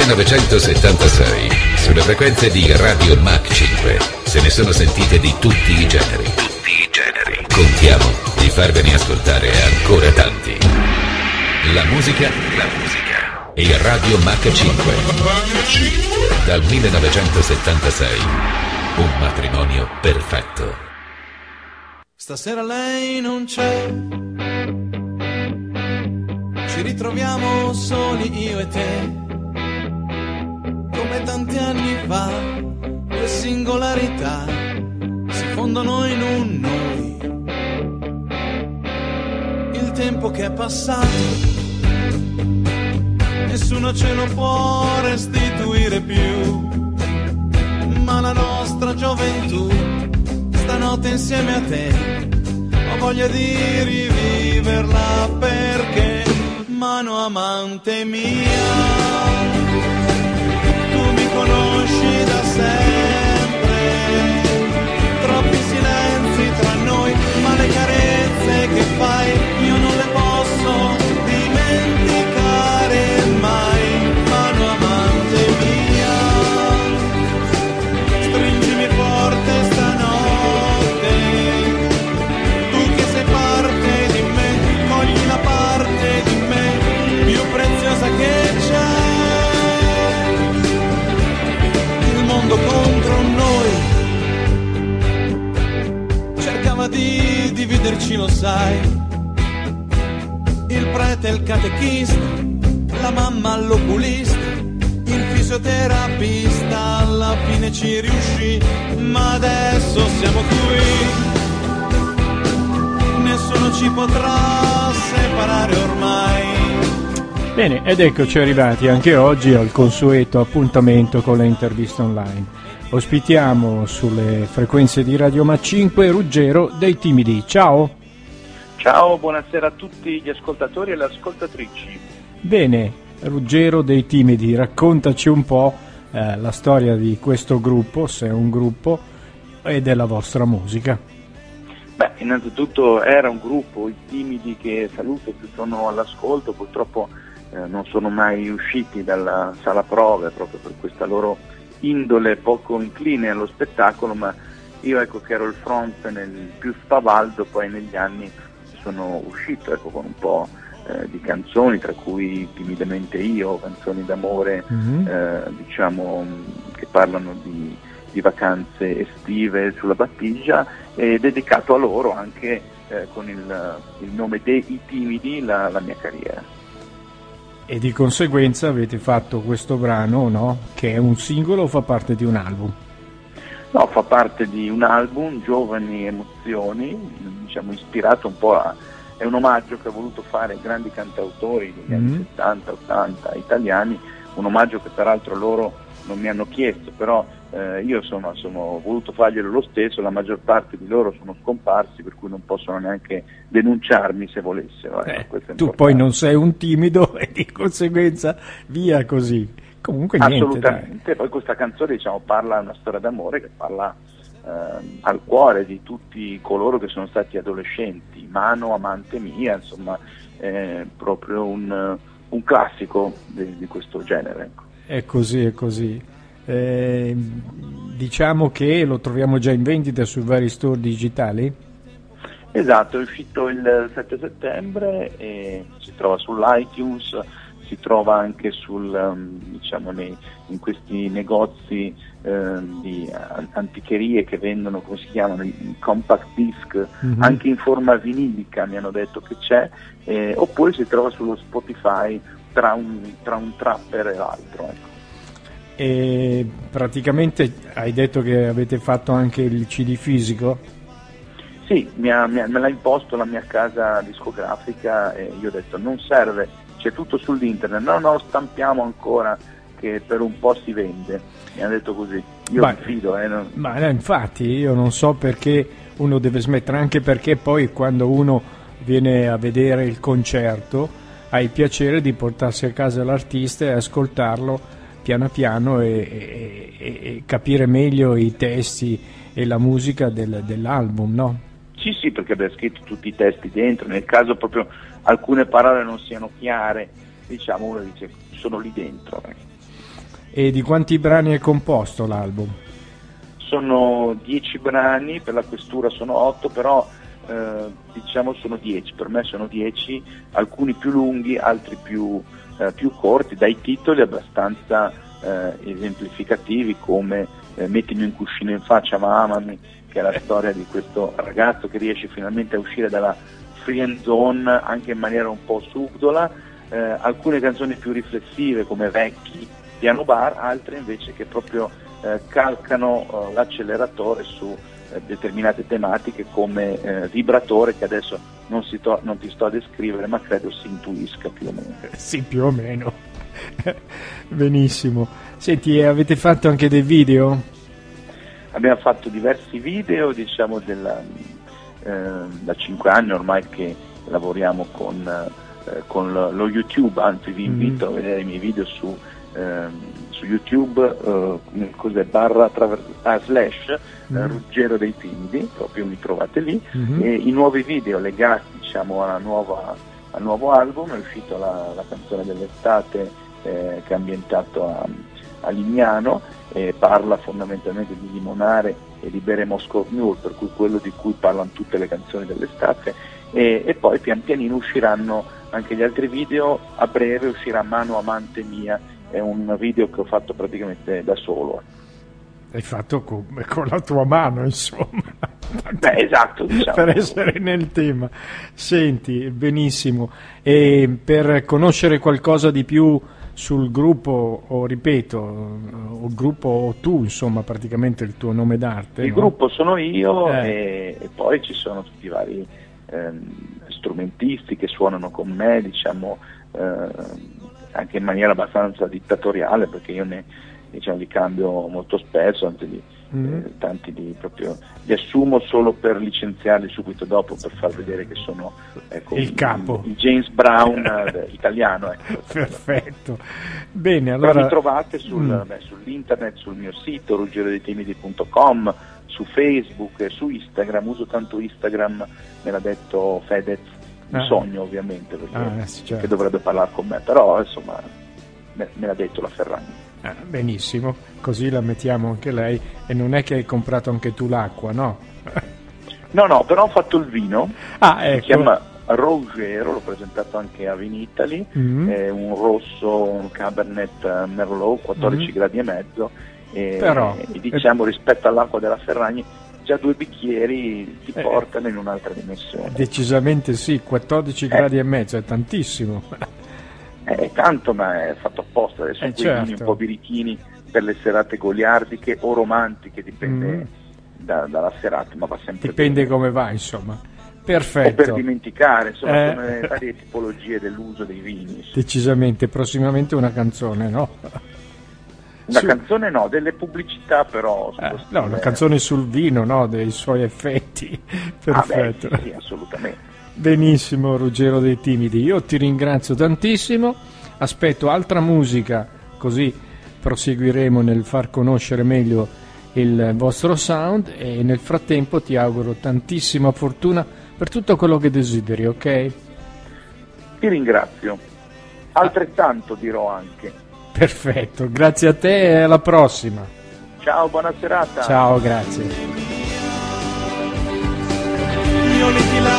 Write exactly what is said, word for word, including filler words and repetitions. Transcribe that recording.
millenovecentosettantasei, sulle frequenze di Radio Mach cinque, se ne sono sentite di tutti i generi. Tutti i generi. Contiamo di farvene ascoltare ancora tanti. La musica, la musica. E Radio Mach cinque. Dal millenovecentosettantasei, un matrimonio perfetto. Stasera lei non c'è, ci ritroviamo soli io e te, come tanti anni fa, le singolarità si fondono in un noi. Il tempo che è passato, nessuno ce lo può restituire più, ma la nostra gioventù, stanotte insieme a te, ho voglia di riviverla perché, mano amante mia, tu mi conosci da sempre, troppi silenzi tra noi, ma le carezze che fai io non le posso dimenticare mai, mano amante mia, stringimi forte stanotte, tu che sei parte di me, cogli la parte di me più preziosa che c'è. Il mondo contro noi cercava di dividerci, lo sai, il prete, il catechista, la mamma, l'oculista, il fisioterapista, alla fine ci riuscì, ma adesso siamo qui, nessuno ci potrà separare ormai. Bene, ed eccoci arrivati anche oggi al consueto appuntamento con le interviste online. Ospitiamo sulle frequenze di Radio Mach cinque Ruggero dei Timidi. Ciao! Ciao, buonasera a tutti gli ascoltatori e le ascoltatrici. Bene, Ruggero dei Timidi, raccontaci un po' eh, la storia di questo gruppo, se è un gruppo, e della vostra musica. Beh, innanzitutto era un gruppo, i Timidi, che saluto, che sono all'ascolto, purtroppo eh, non sono mai usciti dalla sala prove proprio per questa loro indole poco incline allo spettacolo, ma io, ecco, che ero il front nel più spavaldo, poi negli anni sono uscito, ecco, con un po' eh, di canzoni, tra cui Timidamente io, canzoni d'amore, mm-hmm. eh, diciamo, che parlano di, di vacanze estive sulla Battigia, e dedicato a loro anche eh, con il, il nome dei Timidi la, la mia carriera. E di conseguenza avete fatto questo brano, no? Che è un singolo o fa parte di un album? No, fa parte di un album, Giovani Emozioni, diciamo ispirato un po' a... è un omaggio che ho voluto fare ai grandi cantautori degli mm-hmm. anni settanta ottanta italiani, un omaggio che peraltro loro non mi hanno chiesto, però eh, io sono, sono voluto farglielo lo stesso, la maggior parte di loro sono scomparsi, per cui non possono neanche denunciarmi se volessero. Eh, tu poi non sei un timido e di conseguenza via così. Comunque niente, assolutamente, dai. Poi questa canzone, diciamo, parla una storia d'amore che parla eh, al cuore di tutti coloro che sono stati adolescenti, mano amante mia, insomma, è proprio un, un classico di, di questo genere. Ecco. È così, è così. Eh, diciamo che lo troviamo già in vendita sui vari store digitali? Esatto, è uscito il sette settembre e si trova sull'iTunes, si trova anche sul, um, diciamo, nei, in questi negozi eh, di anticherie che vendono, come si chiamano, i compact disc, mm-hmm. anche in forma vinilica mi hanno detto che c'è, eh, oppure si trova sullo Spotify tra un, tra un trapper e l'altro. Ecco. E praticamente hai detto che avete fatto anche il C D fisico? Sì, mi ha, mi ha, me l'ha imposto la mia casa discografica e io ho detto non serve, c'è tutto sull'internet, no no stampiamo ancora che per un po' si vende, mi ha detto così, io ma, mi fido. Eh, non... Ma no, infatti io non so perché uno deve smettere, anche perché poi quando uno viene a vedere il concerto ha il piacere di portarsi a casa l'artista e ascoltarlo piano piano e, e, e, e capire meglio i testi e la musica del, dell'album, no? Sì, sì, perché abbiamo scritto tutti i testi dentro, nel caso proprio alcune parole non siano chiare, diciamo, uno dice sono lì dentro. Eh. E di quanti brani è composto l'album? Sono dieci brani, per la questura sono otto, però eh, diciamo sono dieci, per me sono dieci, alcuni più lunghi, altri più, eh, più corti, dai titoli abbastanza eh, esemplificativi come eh, Mettimi un cuscino in faccia ma amami, che è la storia di questo ragazzo che riesce finalmente a uscire dalla friend zone anche in maniera un po' subdola, eh, alcune canzoni più riflessive come Vecchi, Piano Bar, altre invece che proprio eh, calcano eh, l'acceleratore su eh, determinate tematiche come eh, Vibratore, che adesso non, si to- non ti sto a descrivere ma credo si intuisca più o meno. Sì, più o meno. Benissimo. Senti, avete fatto anche dei video? Abbiamo fatto diversi video, diciamo della, eh, da cinque anni ormai che lavoriamo con, eh, con lo, lo YouTube, anzi vi invito mm. a vedere i miei video su, eh, su YouTube, eh, cos'è, barra traver- ah, slash mm. eh, Ruggero dei Timidi, proprio mi trovate lì, mm-hmm. e i nuovi video legati diciamo alla nuova, al nuovo album. È uscito la, la canzone dell'estate eh, che è ambientato a, a Lignano, e parla fondamentalmente di limonare e di bere Moscow Mule, per cui quello di cui parlano tutte le canzoni dell'estate, e, e poi pian pianino usciranno anche gli altri video. A breve uscirà Mano Amante Mia, è un video che ho fatto praticamente da solo. Hai fatto con, con la tua mano, insomma. Beh, esatto, diciamo. Per essere nel tema. Senti, benissimo. E per conoscere qualcosa di più sul gruppo, o ripeto, o il gruppo o tu, insomma, praticamente il tuo nome d'arte. Il no? gruppo sono io eh. e, e poi ci sono tutti i vari ehm, strumentisti che suonano con me, diciamo, eh, anche in maniera abbastanza dittatoriale, perché io ne, diciamo, li cambio molto spesso, anzi li, mm. eh, tanti li, proprio, li assumo solo per licenziarli subito dopo, per far vedere che sono, ecco, il capo, il, il James Brown eh, italiano, ecco. Perfetto. Bene, allora però mi trovate sul, mm. beh, sull'internet, sul mio sito ruggero dei timidi punto com, su Facebook e su Instagram. Uso tanto Instagram, me l'ha detto Fedez, un ah. sogno ovviamente, perché ah, sì, certo. che dovrebbe parlare con me, però insomma me, me l'ha detto la Ferragni. Ah, benissimo, così la mettiamo anche lei. E non è che hai comprato anche tu l'acqua, no? No, no, però ho fatto il vino, ah, ecco. Si chiama Ruggero, l'ho presentato anche a Vinitali, mm-hmm. è un rosso, un Cabernet Merlot, quattordici mm-hmm. gradi e mezzo, e, però, e diciamo rispetto all'acqua della Ferragni già due bicchieri ti eh, portano in un'altra dimensione. Decisamente sì, quattordici eh. gradi e mezzo, è tantissimo. È tanto, ma è fatto apposta, sono eh, quei certo. vini un po' birichini per le serate goliardiche o romantiche, dipende mm. da, dalla serata, ma va sempre dipende bene. Come va, insomma. Perfetto. O per dimenticare, insomma, eh. sono le varie tipologie dell'uso dei vini. Decisamente, prossimamente una canzone, no? Una Su... canzone no, delle pubblicità però. Eh, no, una canzone sul vino, no? Dei suoi effetti. Perfetto. Ah beh, sì, sì, assolutamente. Benissimo, Ruggero dei Timidi, io ti ringrazio tantissimo, aspetto altra musica, così proseguiremo nel far conoscere meglio il vostro sound, e nel frattempo ti auguro tantissima fortuna per tutto quello che desideri, ok? Ti ringrazio, altrettanto dirò anche. Perfetto, grazie a te e alla prossima. Ciao, buona serata. Ciao, grazie. Io li